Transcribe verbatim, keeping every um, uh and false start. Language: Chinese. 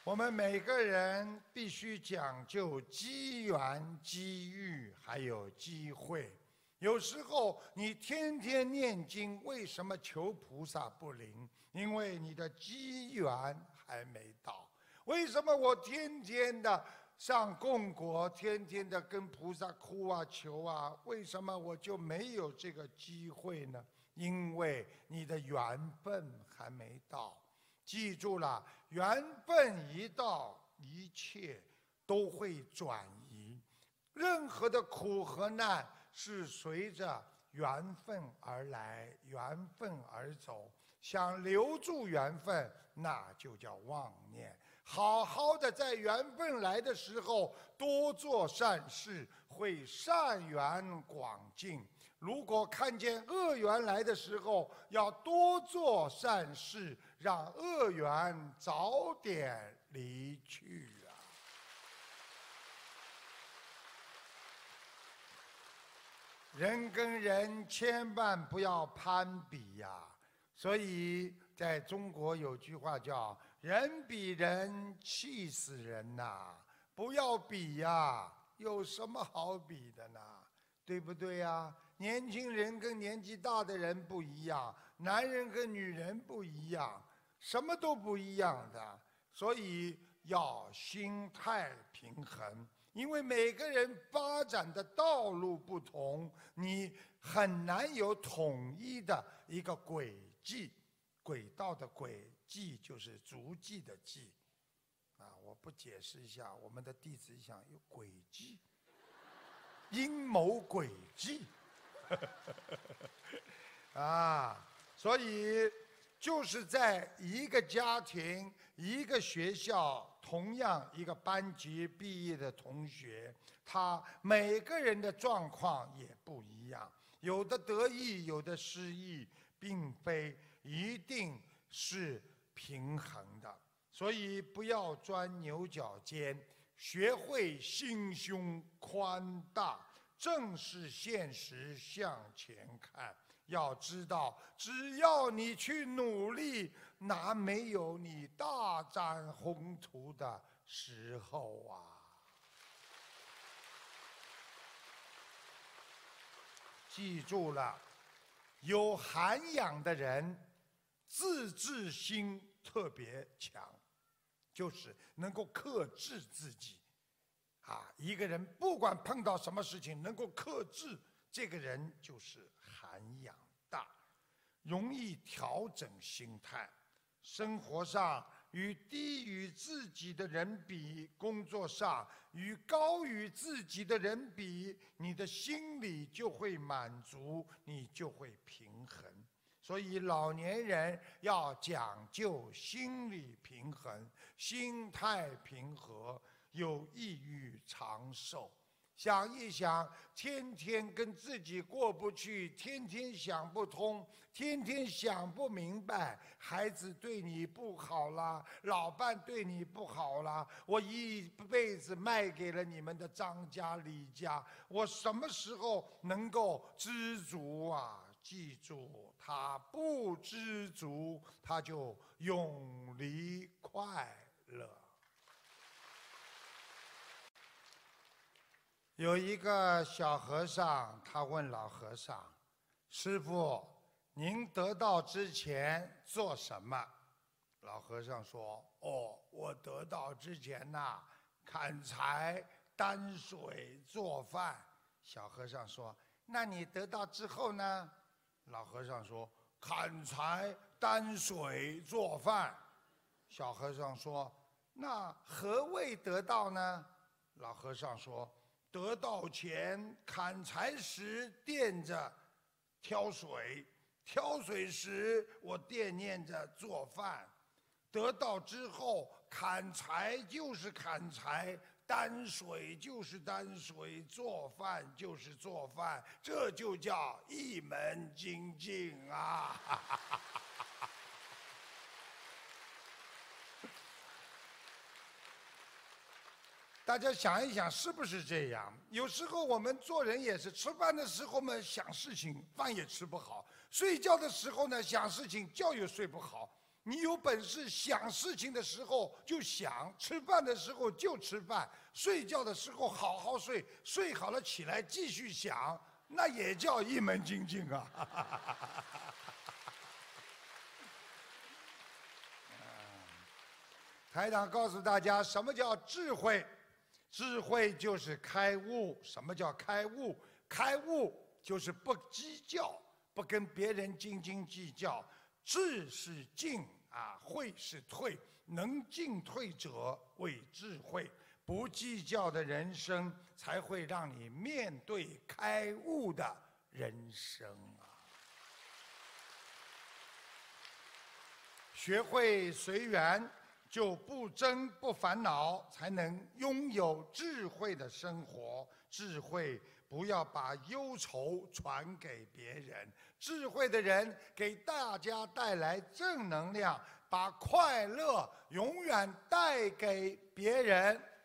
我们每个人必须讲究机缘、机遇，还有机会。有时候你天天念经，为什么求菩萨不灵？因为你的机缘还没到。为什么我天天的上供果，天天的跟菩萨哭啊求啊？为什么我就没有这个机会呢？因为你的缘分还没到。记住了，缘分一到，一切都会转移。任何的苦和难是随着缘分而来，缘分而走。想留住缘分，那就叫妄念。好好的在缘分来的时候多做善事，会善缘广进。如果看见恶缘来的时候，要多做善事，让恶缘早点离去啊！人跟人千万不要攀比呀！所以在中国有句话叫“人比人气死人”呐，不要比呀，有什么好比的呢？对不对呀？年轻人跟年纪大的人不一样，男人跟女人不一样，什么都不一样的。所以要心态平衡，因为每个人发展的道路不同，你很难有统一的一个轨迹。轨道的轨迹就是足迹的迹。啊，我不解释一下，我们的弟子想有轨迹。阴谋诡计，啊，所以就是在一个家庭、一个学校，同样一个班级毕业的同学，他每个人的状况也不一样，有的得意，有的失意，并非一定是平衡的，所以不要钻牛角尖。学会心胸宽大，正视现实，向前看。要知道，只要你去努力，哪没有你大展宏图的时候啊？记住了，有涵养的人，自制心特别强。就是能够克制自己，啊，一个人不管碰到什么事情能够克制，这个人就是涵养大，容易调整心态。生活上与低于自己的人比，工作上与高于自己的人比，你的心里就会满足，你就会平衡。所以老年人要讲究心理平衡，心态平和，有益于长寿。想一想，天天跟自己过不去，天天想不通，天天想不明白，孩子对你不好啦，老伴对你不好啦，我一辈子卖给了你们的张家李家，我什么时候能够知足啊？记住，他不知足，他就永离快乐。有一个小和尚，他问老和尚：“师父，您得道之前做什么？”老和尚说：“哦，我得道之前呐，砍柴、担水、做饭。”小和尚说：“那你得道之后呢？”老和尚说：“砍柴、担水、做饭。”小和尚说：“那何谓得道呢？”老和尚说：“得道前砍柴时惦着挑水，挑水时我惦念着做饭。得道之后，砍柴就是砍柴，担水就是担水，做饭就是做饭，这就叫一门精进啊！”大家想一想，是不是这样？有时候我们做人也是，吃饭的时候嘛想事情，饭也吃不好；睡觉的时候呢想事情，觉也睡不好。 你有本事想事情的时候就想，吃饭的时候就吃饭，睡觉的时候好好睡，睡好了起来继续想，那也叫一门精进啊！台长告诉大家，什么叫智慧？智慧就是开悟。什么叫开悟？开悟就是不计较，不跟别人斤斤计较。智是进啊，慧是退，能进退者为智慧。不计较的人生，才会让你面对开悟的人生啊！学会随缘，就不争不烦恼，才能拥有智慧的生活。智慧不要把忧愁传给别人，智慧的人给大家带来正能量，把快乐永远带给别人。